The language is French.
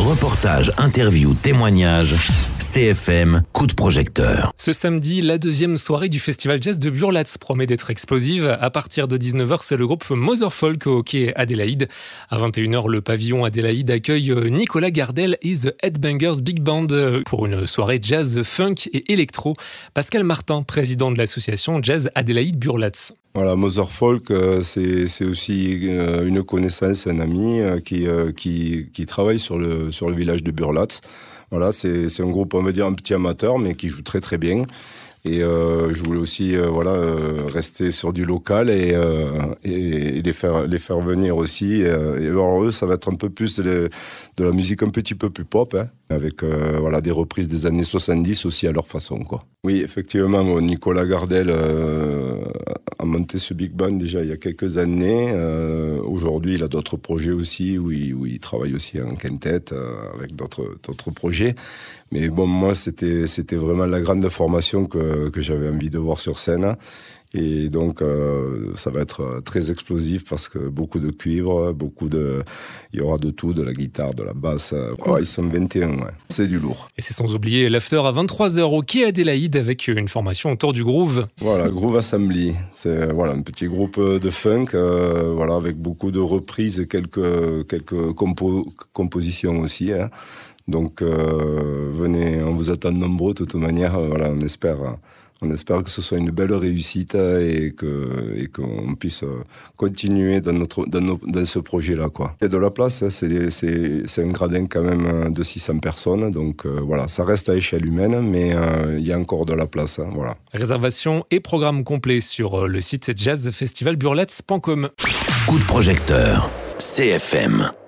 Reportages, interviews, témoignages, CFM, coup de projecteur. Ce samedi, la deuxième soirée du Festival Jazz de Burlatz promet d'être explosive. À partir de 19h, c'est le groupe Motherfolk au quai Adélaïde. À 21h, le pavillon Adélaïde accueille Nicolas Gardel et The Headbangers Big Band pour une soirée jazz, funk et électro. Pascal Martin, président de l'association Jazz Adélaïde Burlatz. Voilà, Motherfolk, c'est aussi une connaissance, un ami qui travaille sur le village de Burlatz. Voilà, c'est un groupe, on va dire, un petit amateur, mais qui joue très très bien. Et je voulais aussi rester sur du local et les faire venir aussi. Et alors eux, ça va être un peu plus de la musique un petit peu plus pop, hein, avec des reprises des années 70 aussi à leur façon, quoi. Oui, effectivement, Nicolas Gardel a monté ce big band déjà il y a quelques années. Aujourd'hui, il a d'autres projets aussi où il travaille aussi en quintet avec d'autres projets. Mais bon, moi, c'était vraiment la grande formation que j'avais envie de voir sur scène. Et donc, ça va être très explosif parce que beaucoup de cuivre, il y aura de tout, de la guitare, de la basse. Ils sont 21, ouais. C'est du lourd. Et c'est sans oublier l'after à 23h au quai Adélaïde avec une formation autour du groove. Voilà, Groove Assembly. C'est un petit groupe de funk, avec beaucoup de reprises et quelques compositions aussi, hein. Donc, venez, on vous attend nombreux de toute manière. On espère que ce soit une belle réussite et qu'on puisse continuer dans ce projet-là, quoi. Il y a de la place, hein, c'est un gradin quand même de 600 personnes, donc ça reste à échelle humaine, mais il y a encore de la place, hein, voilà. Réservation et programme complet sur le site jazzfestivalburlatz.com. Coup de projecteur, CFM.